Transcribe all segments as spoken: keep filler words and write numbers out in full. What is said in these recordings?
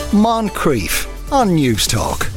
Moncrief on News Talk.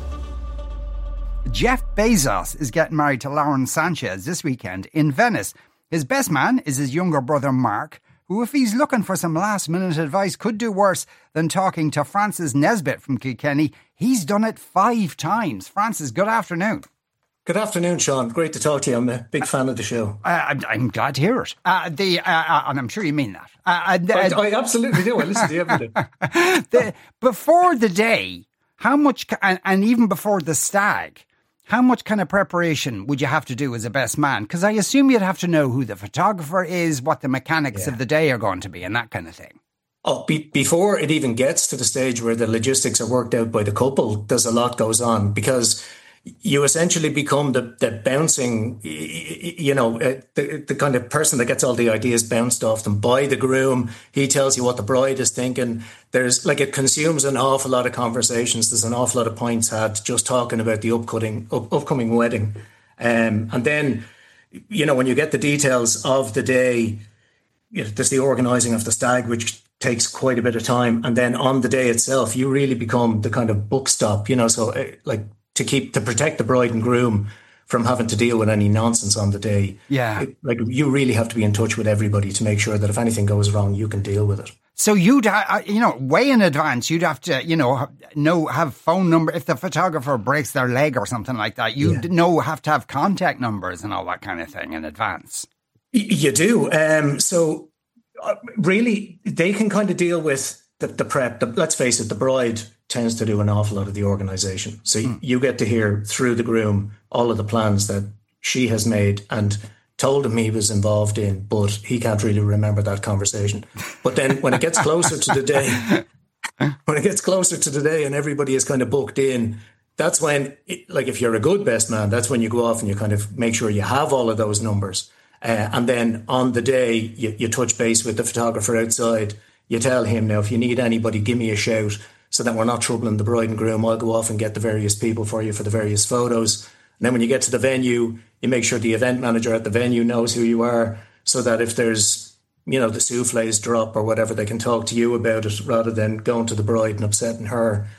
Jeff Bezos is getting married to Lauren Sanchez this weekend in Venice. His best man is his younger brother Mark, who, if he's looking for some last-minute advice, could do worse than talking to Francis Nesbitt from Kilkenny. He's done it five times. Francis, good afternoon. Good afternoon, Sean. Great to talk to you. I'm a big fan of the show. Uh, I'm, I'm glad to hear it. Uh, the, uh, uh, and I'm sure you mean that. Uh, uh, I, I absolutely do. I listen to you every day. the, before the day, how much, and, and even before the stag, how much kind of preparation would you have to do as a best man? Because I assume you'd have to know who the photographer is, what the mechanics yeah. of the day are going to be, and that kind of thing. Oh, be, before it even gets to the stage where the logistics are worked out by the couple, there's a lot goes on, because you essentially become the, the bouncing, you know, uh, the, the kind of person that gets all the ideas bounced off them by the groom. He tells you what the bride is thinking. There's like, it consumes an awful lot of conversations. There's an awful lot of points had just talking about the upcoming, up, upcoming wedding. Um, and then, you know, when you get the details of the day, you know, there's the organising of the stag, which takes quite a bit of time. And then on the day itself, you really become the kind of book stop, you know, so uh, like, to keep, to protect the bride and groom from having to deal with any nonsense on the day. Yeah. It, like, you really have to be in touch with everybody to make sure that if anything goes wrong, you can deal with it. So you'd, uh, you know, way in advance, you'd have to, you know, know, have phone number. If the photographer breaks their leg or something like that, you yeah. know, have to have contact numbers and all that kind of thing in advance. Y- you do. Um, so uh, really, they can kind of deal with the, the prep. The, let's face it, the bride tends to do an awful lot of the organisation. So mm. you get to hear through the groom all of the plans that she has made and told him he was involved in, but he can't really remember that conversation. But then when it gets closer to the day, when it gets closer to the day and everybody is kind of booked in, that's when, it, like if you're a good best man, that's when you go off and you kind of make sure you have all of those numbers. Uh, and then on the day, you, you touch base with the photographer outside. You tell him, now, if you need anybody, give me a shout, so that we're not troubling the bride and groom. I'll go off and get the various people for you for the various photos. And then when you get to the venue, you make sure the event manager at the venue knows who you are, so that if there's, you know, the souffles drop or whatever, they can talk to you about it rather than going to the bride and upsetting her.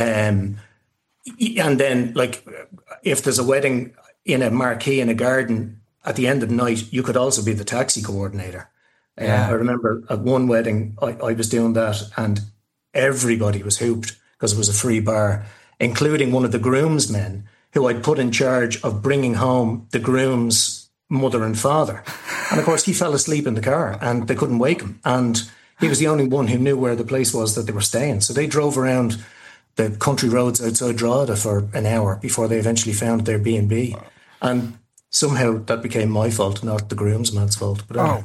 Um, and then, like, if there's a wedding in a marquee in a garden, at the end of the night, you could also be the taxi coordinator. Yeah. Uh, I remember at one wedding, I, I was doing that, and everybody was hooped because it was a free bar, including one of the groomsmen who I'd put in charge of bringing home the groom's mother and father. And of course, he fell asleep in the car and they couldn't wake him. And he was the only one who knew where the place was that they were staying. So they drove around the country roads outside Drogheda for an hour before they eventually found their B and B. And somehow that became my fault, not the groomsman's fault. But anyway.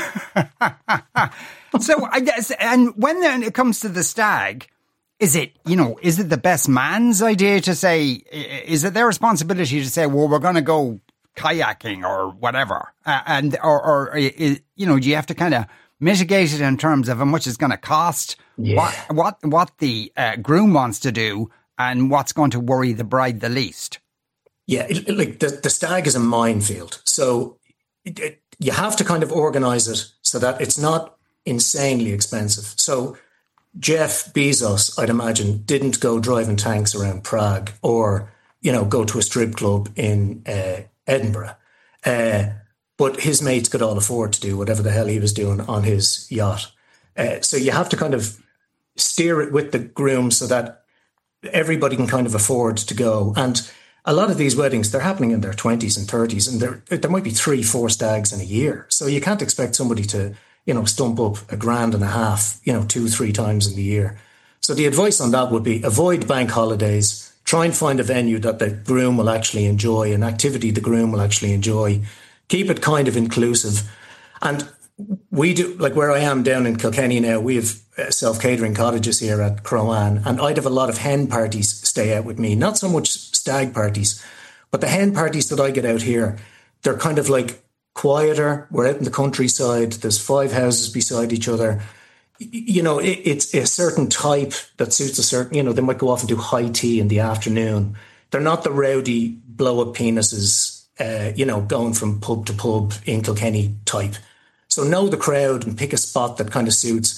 Oh. So I guess, and when then it comes to the stag, is it, you know, is it the best man's idea to say, is it their responsibility to say, well, we're going to go kayaking or whatever? Uh, and, or, or, is, you know, do you have to kind of mitigate it in terms of how much it's going to cost, yeah. what, what, what the uh, groom wants to do and what's going to worry the bride the least? Yeah, it, like the, the stag is a minefield. So it, it, you have to kind of organise it so that it's not insanely expensive. So Jeff Bezos, I'd imagine, didn't go driving tanks around Prague or, you know, go to a strip club in uh, Edinburgh. Uh, but his mates could all afford to do whatever the hell he was doing on his yacht. Uh, so you have to kind of steer it with the groom so that everybody can kind of afford to go. And a lot of these weddings, they're happening in their twenties and thirties, and there there might be three, four stags in a year. So you can't expect somebody to, you know, stump up a grand and a half, you know, two, three times in the year. So the advice on that would be avoid bank holidays, try and find a venue that the groom will actually enjoy, an activity the groom will actually enjoy. Keep it kind of inclusive. And we do, like where I am down in Kilkenny now, we have self-catering cottages here at Crowan, and I'd have a lot of hen parties stay out with me. Not so much stag parties, but the hen parties that I get out here, they're kind of like quieter. We're out in the countryside. There's five houses beside each other. You know, it, it's a certain type that suits a certain, you know, they might go off and do high tea in the afternoon. They're not the rowdy blow-up penises, uh, you know, going from pub to pub in Kilkenny type. So know the crowd and pick a spot that kind of suits.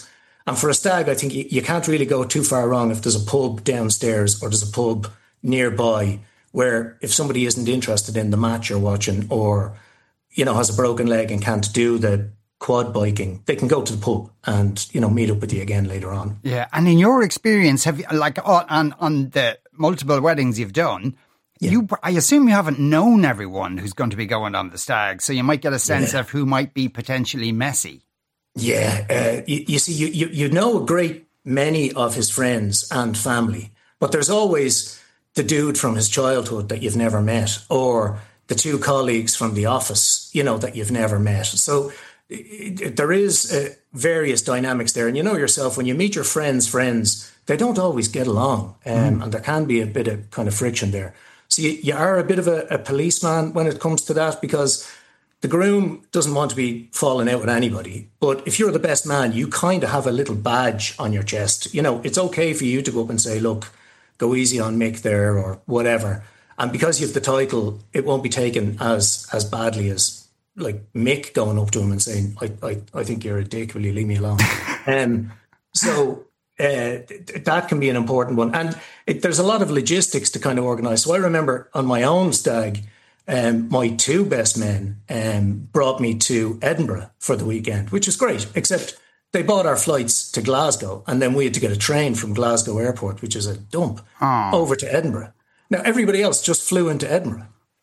And for a stag, I think you, you can't really go too far wrong if there's a pub downstairs or there's a pub nearby where if somebody isn't interested in the match you're watching or, you know, has a broken leg and can't do the quad biking, they can go to the pub and, you know, meet up with you again later on. Yeah. And in your experience, have you, like on, on the multiple weddings you've done, yeah. you, I assume you haven't known everyone who's going to be going on the stag. So you might get a sense yeah. of who might be potentially messy. Yeah. Uh, you, you see, you, you, you know a great many of his friends and family, but there's always the dude from his childhood that you've never met or the two colleagues from the office, you know, that you've never met. So it, it, there is uh, various dynamics there. And you know yourself, when you meet your friends' friends, they don't always get along. Um, mm. And there can be a bit of kind of friction there. So you, you are a bit of a, a policeman when it comes to that because the groom doesn't want to be falling out with anybody. But if you're the best man, you kind of have a little badge on your chest. You know, it's okay for you to go up and say, look, go easy on Mick there or whatever. And because you have the title, it won't be taken as as badly as like Mick going up to him and saying, I I, I think you're a dick, will you leave me alone? um, so uh, th- that can be an important one. And it, there's a lot of logistics to kind of organise. So I remember on my own stag, um, my two best men um, brought me to Edinburgh for the weekend, which is great, except they bought our flights to Glasgow and then we had to get a train from Glasgow Airport, which is a dump, oh. over to Edinburgh. Now, everybody else just flew into Edinburgh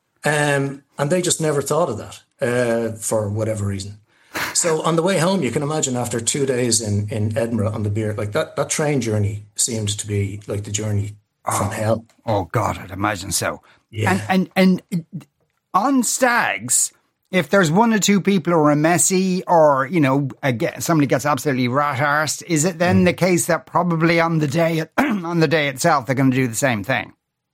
um, and they just never thought of that uh, for whatever reason. So on the way home, you can imagine after two days in, in Edinburgh on the beer, like that, that train journey seemed to be like the journey oh. from hell. Oh, God, I'd imagine so. Yeah. And, and, and on stags, if there's one or two people who are messy or, you know, again, somebody gets absolutely rat-arsed, is it then mm. the case that probably on the day on the day itself they're going to do the same thing?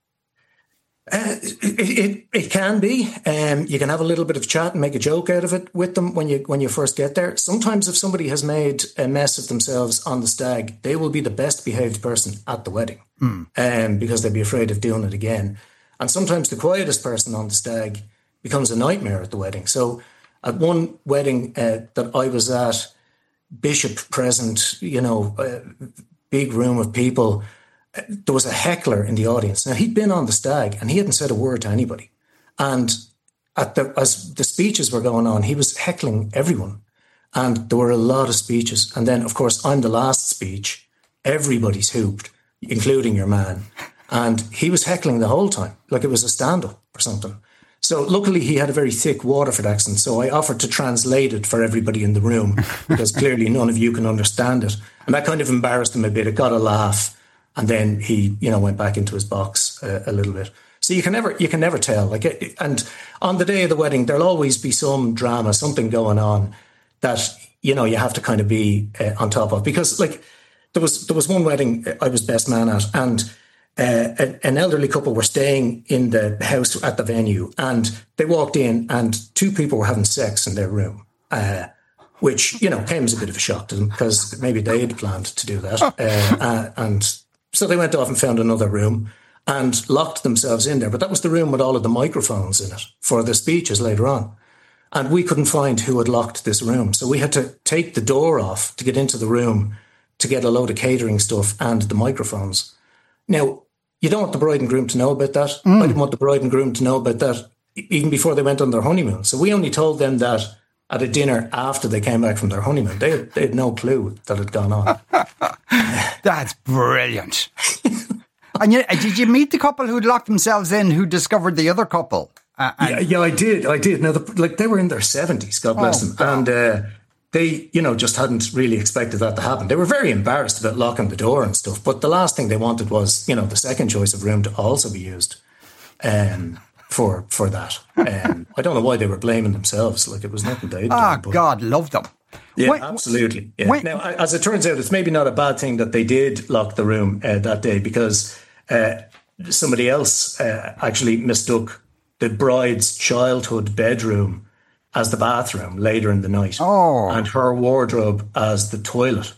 Uh, it, it it can be. Um, you can have a little bit of chat and make a joke out of it with them when you when you first get there. Sometimes if somebody has made a mess of themselves on the stag, they will be the best behaved person at the wedding mm. um, because they'd be afraid of doing it again. And sometimes the quietest person on the stag becomes a nightmare at the wedding. So at one wedding uh, that I was at, bishop present, you know, a big room of people, there was a heckler in the audience. Now, he'd been on the stag and he hadn't said a word to anybody. And at the, as the speeches were going on, he was heckling everyone. And there were a lot of speeches. And then, of course, I'm the last speech. Everybody's hooped, including your man. And he was heckling the whole time, like it was a stand-up or something. So luckily he had a very thick Waterford accent. So I offered to translate it for everybody in the room because clearly none of you can understand it. And that kind of embarrassed him a bit. It got a laugh. And then he, you know, went back into his box uh, a little bit. So you can never, you can never tell. Like, and on the day of the wedding, there'll always be some drama, something going on that, you know, you have to kind of be uh, on top of. Because, like, there was there was one wedding I was best man at, and uh, an, an elderly couple were staying in the house at the venue, and they walked in, and two people were having sex in their room. Uh, which, you know, came as a bit of a shock to them because maybe they had planned to do that, uh, uh, and. So they went off and found another room and locked themselves in there. But that was the room with all of the microphones in it for the speeches later on. And we couldn't find who had locked this room. So we had to take the door off to get into the room to get a load of catering stuff and the microphones. Now, you don't want the bride and groom to know about that. Mm. I didn't want the bride and groom to know about that even before they went on their honeymoon. So we only told them that at a dinner after they came back from their honeymoon. They had, they had no clue that had gone on. That's brilliant. And you, did you meet the couple who'd locked themselves in who discovered the other couple? Uh, yeah, yeah, I did. I did. Now, the, like they were in their seventies, God bless oh, them. God. And uh, they, you know, just hadn't really expected that to happen. They were very embarrassed about locking the door and stuff. But the last thing they wanted was, you know, the second choice of room to also be used. Um for for that. Um, I don't know why they were blaming themselves. Like, it was nothing they'd done. Oh, God, love them. Yeah, when, absolutely. Yeah. When, now, as it turns out, it's maybe not a bad thing that they did lock the room uh, that day because uh, somebody else uh, actually mistook the bride's childhood bedroom as the bathroom later in the night. Oh. And her wardrobe as the toilet.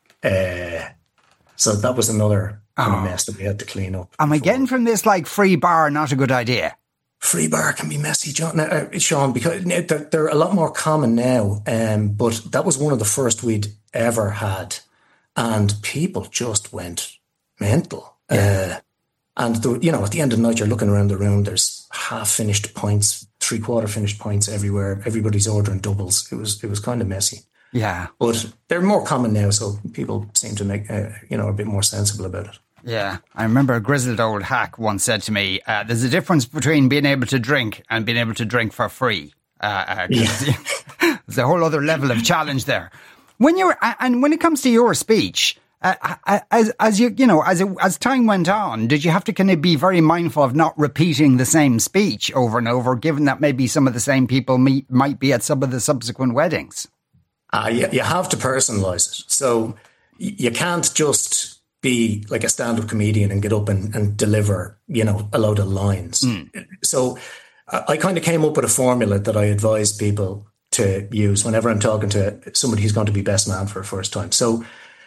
Uh, so that was another kind oh. of mess that we had to clean up. Am I getting from this, like, free bar not a good idea? Free bar can be messy, John, uh, Sean, because they're, they're a lot more common now. Um, but that was one of the first we'd ever had. and people just went mental. Yeah. Uh, and, the, you know, at the end of the night, you're looking around the room, there's half-finished pints, three-quarter finished pints everywhere. Everybody's ordering doubles. It was it was kind of messy. Yeah. But they're more common now, so people seem to make, uh, you know, a bit more sensible about it. Yeah. I remember a grizzled old hack once said to me, uh, there's a difference between being able to drink and being able to drink for free. Uh, uh, yeah. There's a whole other level of challenge there. When you're, and when it comes to your speech, uh, as as you you know as it, as time went on, did you have to kind of be very mindful of not repeating the same speech over and over, given that maybe some of the same people meet, might be at some of the subsequent weddings? Uh, you, you have to personalise it, so you can't just be like a stand-up comedian and get up and, and deliver, you know, a load of lines. Mm. So I, I kind of came up with a formula that I advise people to use whenever I'm talking to somebody who's going to be best man for a first time. So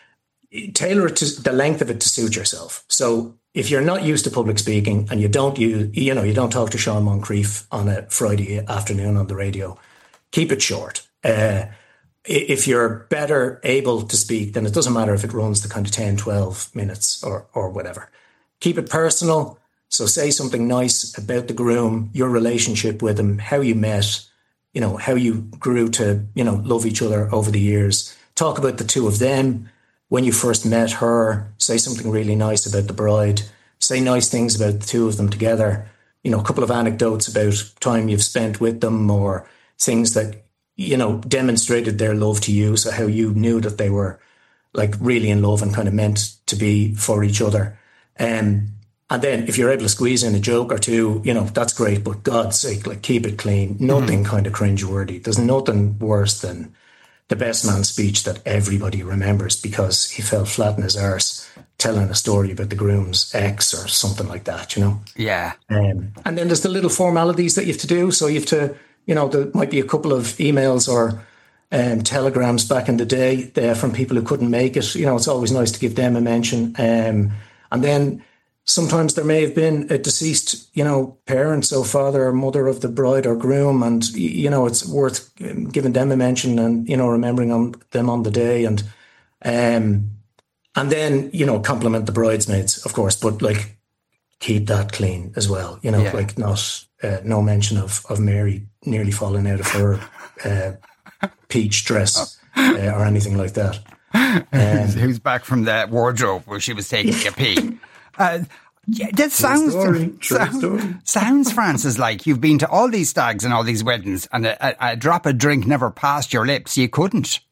tailor it to the length of it to suit yourself. So if you're not used to public speaking and you don't you you know you don't talk to Sean Moncrief on a Friday afternoon on the radio, keep it short. Uh, if you're better able to speak, then it doesn't matter if it runs the kind of ten, twelve minutes or or whatever. Keep it personal. So say something nice about the groom, your relationship with him, how you met, you know, how you grew to, you know, love each other over the years. Talk about the two of them. When you first met her, say something really nice about the bride. Say nice things about the two of them together. You know, a couple of anecdotes about time you've spent with them or things that, you know, demonstrated their love to you. So how you knew that they were like really in love and kind of meant to be for each other. Um, and then if you're able to squeeze in a joke or two, you know, that's great. But God's sake, like keep it clean. Nothing mm-hmm. kind of cringeworthy. There's nothing worse than the best man speech that everybody remembers because he fell flat in his arse telling a story about the groom's ex or something like that, you know? Yeah. Um, and then there's the little formalities that you have to do. So you have to, you know, there might be a couple of emails or um, telegrams back in the day there from people who couldn't make it. You know, it's always nice to give them a mention. Um, and then sometimes there may have been a deceased, you know, parent, so father or mother of the bride or groom. And, you know, it's worth giving them a mention and, you know, remembering on them on the day. And, um, and then, you know, compliment the bridesmaids, of course, but like keep that clean as well. You know, yeah. like not, uh, no mention of, of Mary nearly falling out of her uh, peach dress uh, or anything like that. Um, Who's back from the wardrobe where she was taking a pee? Uh, yeah, that sounds, story, sound, sounds, Francis, like you've been to all these stags and all these weddings and a, a, a drop of drink never passed your lips. You couldn't.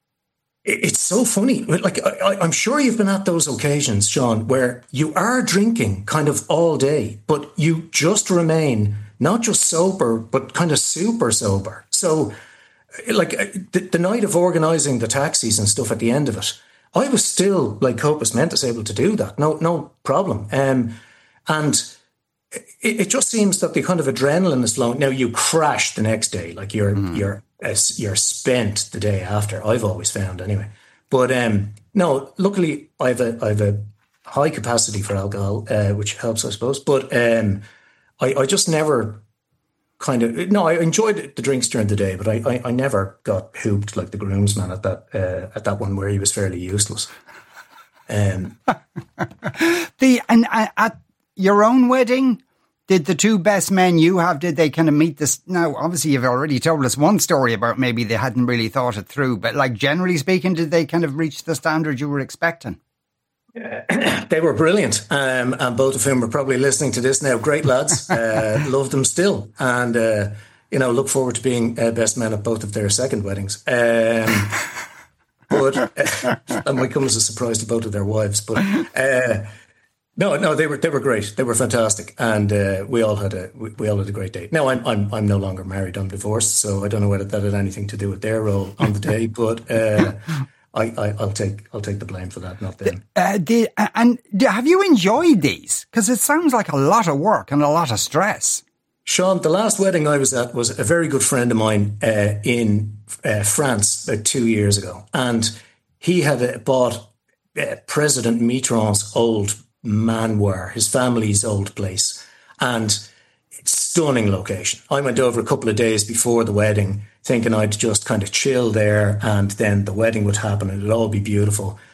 It's so funny. Like, I, I'm sure you've been at those occasions, Sean, where you are drinking kind of all day, but you just remain not just sober, but kind of super sober. So, like, the, the night of organising the taxis and stuff at the end of it, I was still, like Copus Mentis, able to do that. No no problem. Um, and it, it just seems that the kind of adrenaline is flowing. Now, you crash the next day. Like, you're mm. you're uh, you're spent the day after, I've always found anyway. But um, no, luckily, I have a, I have a high capacity for alcohol, uh, which helps, I suppose. But um, I, I just never... Kind of no, I enjoyed the drinks during the day, but I, I, I never got hooped like the groomsman at that uh, at that one where he was fairly useless. Um, the and uh, at your own wedding, did the two best men you have did they kind of meet this? Now, obviously, you've already told us one story about maybe they hadn't really thought it through, but like generally speaking, did they kind of reach the standard you were expecting? Uh, they were brilliant, um, and both of whom are probably listening to this now. Great lads, uh, love them still, and uh, you know, look forward to being uh, best men at both of their second weddings. Um, but uh, that might come as a surprise to both of their wives. But uh, no, no, they were they were great. They were fantastic, and uh, we all had a we, we all had a great day. Now I'm I'm I'm no longer married. I'm divorced, so I don't know whether that had anything to do with their role on the day, but. Uh, I, I, I'll take I'll take the blame for that, not them. Uh, the, and have you enjoyed these? Because it sounds like a lot of work and a lot of stress. Sean, the last wedding I was at was a very good friend of mine uh, in uh, France about two years ago. And he had uh, bought uh, President Mitterrand's old manoir, his family's old place. And stunning location. I went over a couple of days before the wedding thinking I'd just kind of chill there and then the wedding would happen and it'd all be beautiful.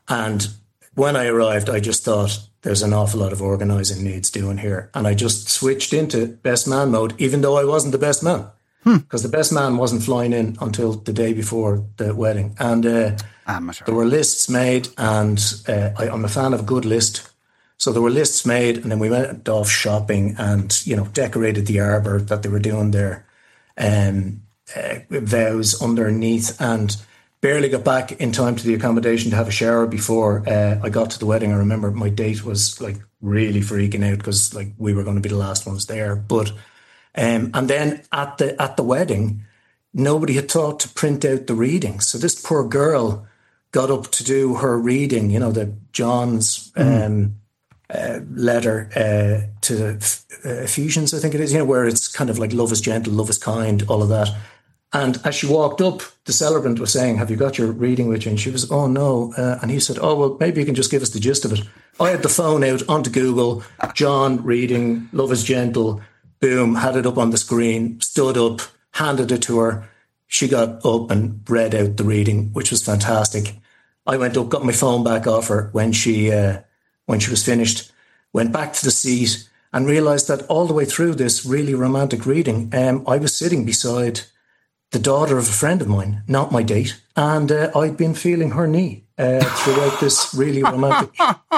And when I arrived, I just thought there's an awful lot of organising needs doing here. And I just switched into best man mode, even though I wasn't the best man. Because hmm. the best man wasn't flying in until the day before the wedding. And uh, there were lists made, and uh, I, I'm a fan of a good list. So there were lists made, and then we went off shopping and, you know, decorated the arbour that they were doing their um, uh, vows underneath, and barely got back in time to the accommodation to have a shower before uh, I got to the wedding. I remember my date was like really freaking out because like we were going to be the last ones there. But um, and then at the at the wedding, nobody had thought to print out the reading. So this poor girl got up to do her reading, you know, the John's mm. um, uh, letter uh, to uh, Ephesians, I think it is, you know, where it's kind of like love is gentle, love is kind, all of that. And as she walked up, the celebrant was saying, have you got your reading with you? And she was, oh, no. Uh, and he said, oh, well, maybe you can just give us the gist of it. I had the phone out onto Google, John reading, love is gentle, boom, had it up on the screen, stood up, handed it to her. She got up and read out the reading, which was fantastic. I went up, got my phone back off her when she, uh, when she was finished, went back to the seat and realised that all the way through this really romantic reading, um, I was sitting beside the daughter of a friend of mine, not my date, and uh, I'd been feeling her knee uh, throughout this really romantic...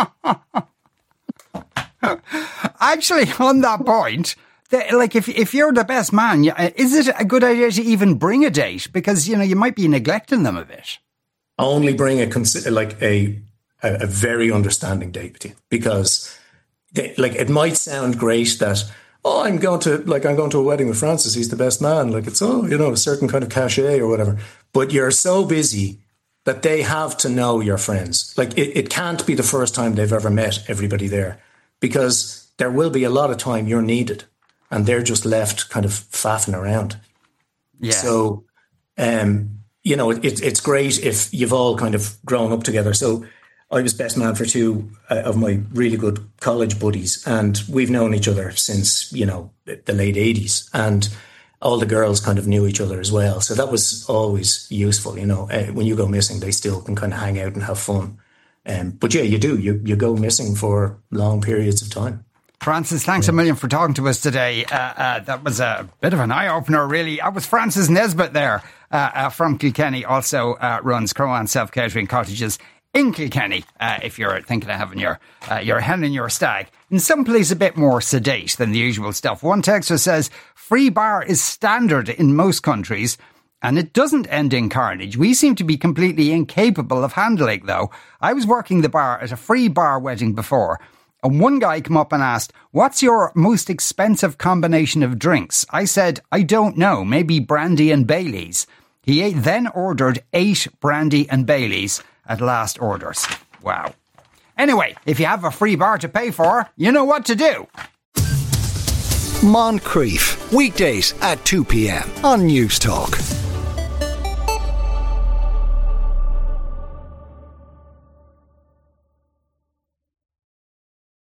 Actually, on that point, the, like if if you're the best man, is it a good idea to even bring a date? Because, you know, you might be neglecting them a bit. Only bring a like a a, a very understanding date with you, because they, like it might sound great that, oh, I'm going to like I'm going to a wedding with Francis. He's the best man. Like it's, oh, you know, a certain kind of cachet or whatever. But you're so busy that they have to know your friends. Like it, it can't be the first time they've ever met everybody there, because there will be a lot of time you're needed and they're just left kind of faffing around. Yeah. So, um, you know, it, it's great if you've all kind of grown up together. So I was best man for two uh, of my really good college buddies, and we've known each other since, you know, the late eighties, and all the girls kind of knew each other as well. So that was always useful, you know. Uh, when you go missing, they still can kind of hang out and have fun. Um, but yeah, you do. You you go missing for long periods of time. Francis, thanks yeah. a million for talking to us today. Uh, uh, that was a bit of an eye-opener, really. I was Francis Nesbitt there uh, uh, from Kilkenny, also uh, runs Crowan Self-Catering Cottages in Kilkenny, uh, if you're thinking of having your uh, your hen and your stag in some place a bit more sedate than the usual stuff. One texter says, free bar is standard in most countries, and it doesn't end in carnage. We seem to be completely incapable of handling, though. I was working the bar at a free bar wedding before, and one guy came up and asked, what's your most expensive combination of drinks? I said, I don't know, maybe brandy and Baileys. He then ordered eight brandy and Baileys at last orders. Wow. Anyway, if you have a free bar to pay for, you know what to do. Moncrief, weekdays at two p.m. on News Talk.